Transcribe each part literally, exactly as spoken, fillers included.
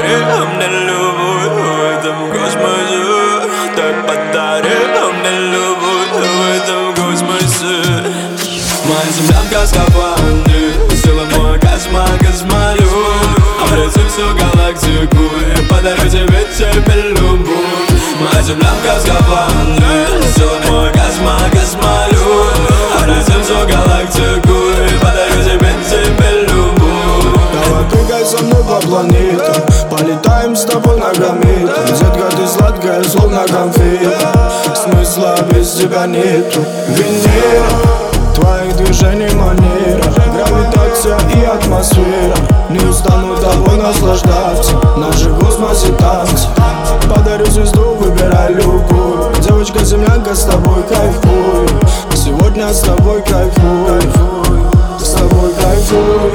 подари мне любовь в этом космосе. Ты подари мне любовь в этом космосе. Моя землянка в скафандре, сила мой космо, космолет. Облетим всю галактику и подарю тебе, тебе любовь. Моя землянка в скафандре, сила мой космо, космолет. Облетим всю галактику и подарю тебе, тебе любовь. Давай прыгай со мной по планетам, полетаем с тобой на гамметах. Детка, ты сладкая, словно конфета, смысла без тебя нету. Венера, твоих движений манера, гравитация и атмосфера. Не устану тобой наслаждаться, наши в космосе танцы. Подарю звезду, выбирай любую. Девочка, землянка, с тобой кайфую. Сегодня с тобой кайфую, с тобой кайфую.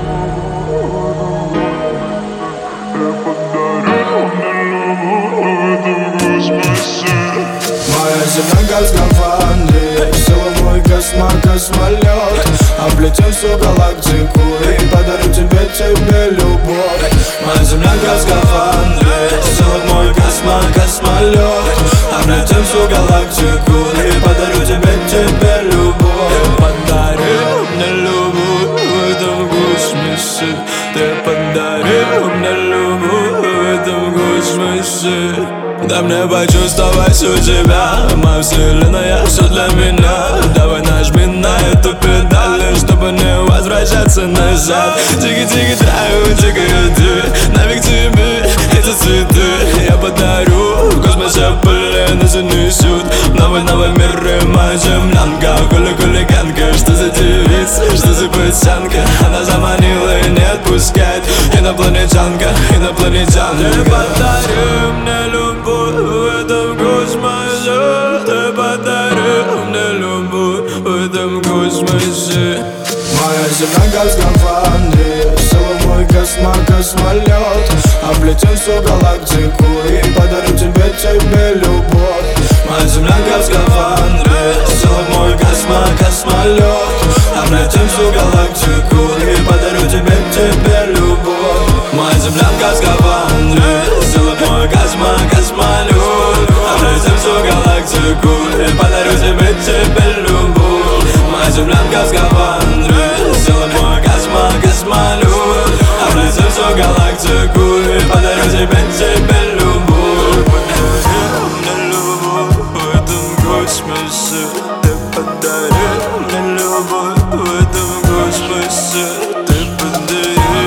Моя землянка в скафандре, сила мой космо, космолет. Облетим всю галактику и подарю тебе, тебе любовь. Моя землянка в скафандре, сила мой космо, космолет. Облетим всю галактику и подарю тебе, тебе любовь. Ты подари мне любовь в этом космосе. Ты подари мне любовь в этом космосе. Дай мне почувствовать у тебя, моя вселенная, все для меня. Давай нажми на эту педаль, чтобы не возвращаться назад. Тики-тики драйв, тики-ты, нафиг тебе эти цветы. Я подарю в космосе пыль, нас унесут новый, новый мир. И моя землянка, хулиганка. Что за девица, что за пацанка? Она заманила и не отпускает. Инопланетянка, инопланетянка. Ты подари мне любовь в этом космосе. Ты подари мне любовь в этом космосе. Моя землянка в скафандре, сила мой космо, космолет. Облетим всю галактику и подарю тебе, тебе любовь. Моя землянка в скафандре, сила мой космо, космолет. Облетим всю галактику и подарю тебе, тебе любовь. Моя землянка в скафандре, сила мой космо, космолет. Облетим всю галактику и подарю тебе, тебе любовь. Моя землянка в скафандре, сила мой космо, космолет. Облетим всю галактику и подарю тебе, тебе любовь. Подари мне любовь в этом космосе. Ты подари мне любовь в этом космосе. Ты подари,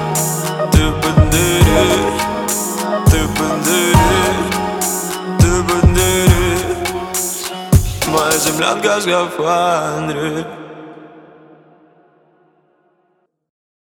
ты подари, ты подари, ты подари. Моя землянка в скафандре.